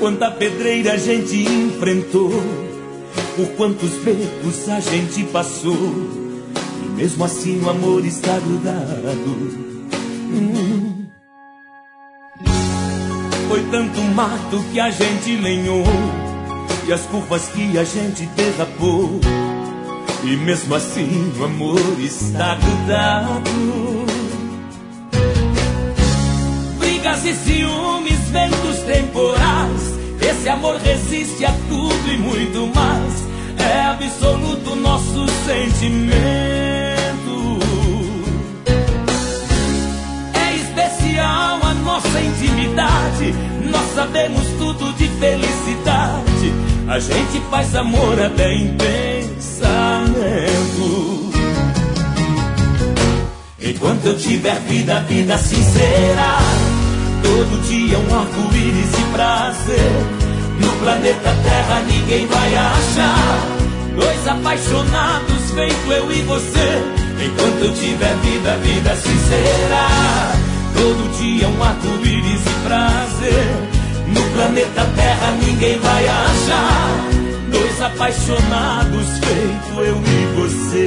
Quanta pedreira a gente enfrentou, por quantos becos a gente passou, e mesmo assim o amor está grudado. Foi tanto mato que a gente lenhou, e as curvas que a gente derrapou, e mesmo assim o amor está grudado. Brigas e ciúmes, ventos temporais, esse amor resiste a tudo e muito mais. É absoluto nosso sentimento. É especial a nossa intimidade, nós sabemos tudo de felicidade. A gente faz amor até em pensamento. Enquanto eu tiver vida, vida sincera, todo dia um arco-íris de prazer. No planeta Terra ninguém vai achar dois apaixonados feito eu e você. Enquanto eu tiver vida, vida sincera, todo dia um arco-íris de prazer. No planeta Terra ninguém vai achar dois apaixonados feito eu e você.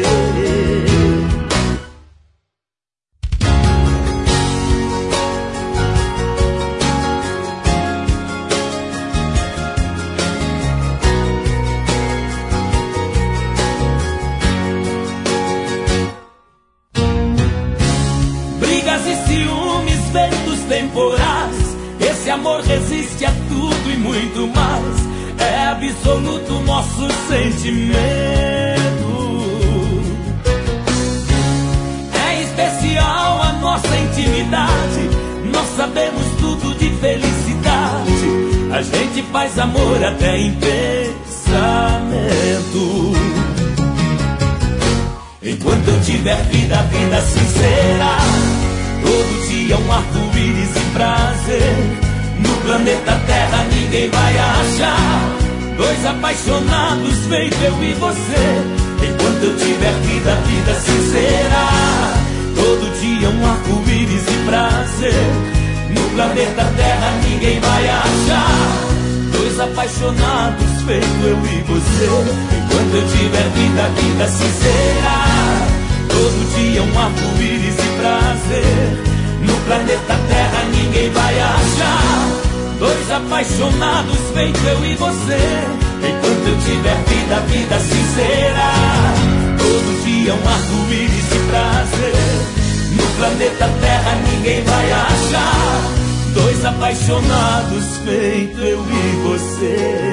Temporais, esse amor resiste a tudo e muito mais. É absoluto nosso sentimento. É especial a nossa intimidade, nós sabemos tudo de felicidade. A gente faz amor até em pensamento. Enquanto eu tiver vida, vida sincera, todo dia um arco-íris de prazer. No planeta Terra ninguém vai achar dois apaixonados feito eu e você. Enquanto eu tiver vida, vida sincera, todo dia um arco-íris de prazer. No planeta Terra ninguém vai achar dois apaixonados feito eu e você. Enquanto eu tiver vida, vida sincera, todo dia um arco-íris de prazer. No planeta Terra ninguém vai achar dois apaixonados feito eu e você. Enquanto eu tiver vida, vida sincera, todo dia um arco-íris de prazer. No planeta Terra ninguém vai achar dois apaixonados feito eu e você.